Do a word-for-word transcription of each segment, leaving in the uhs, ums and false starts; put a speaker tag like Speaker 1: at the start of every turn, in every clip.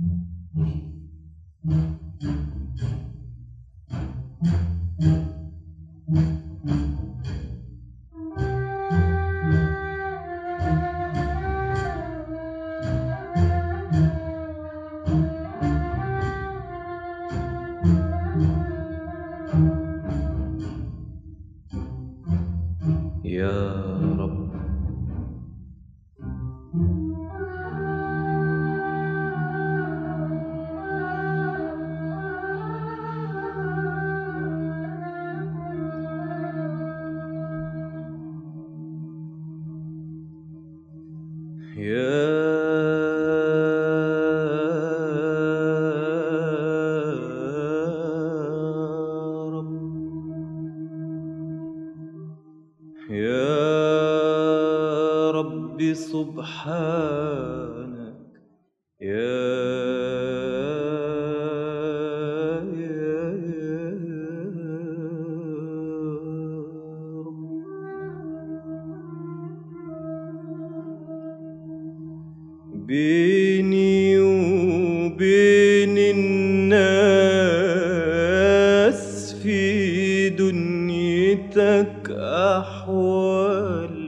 Speaker 1: يا رب يا رب يا رب سبحانك يا يا رب بيني وبين الناس في دنيتك أحوال،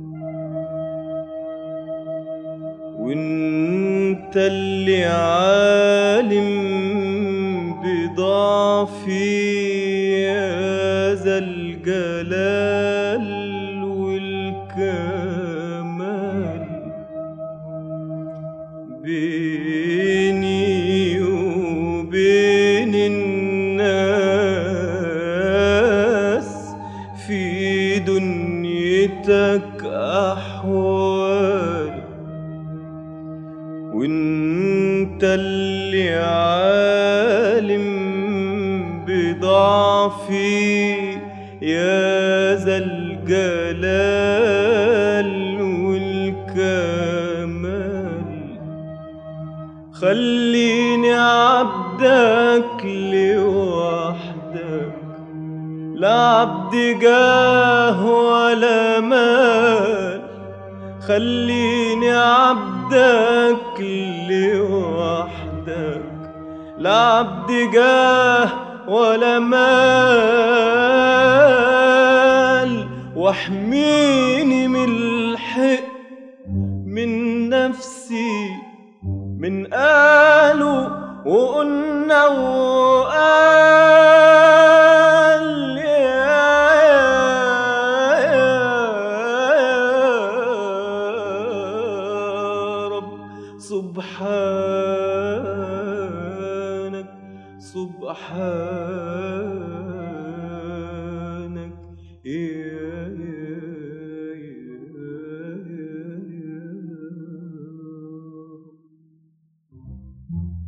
Speaker 1: وانت اللي عالم بضعفي يا ذا الجلال والكمال. بيني وبين الناس في دنيتك أحوال، وانت اللي عالم بضعفي يا ذا الجلال والكمال. خليني عبدك لوحدك، لا عبد جاه ولا مال. خليني عبدك لوحدك، لا عبد جاه ولا مال. واحميني من الحق من نفسي من قالوا وقلنا وقال. يا رب سبحانك سبحانك يا يا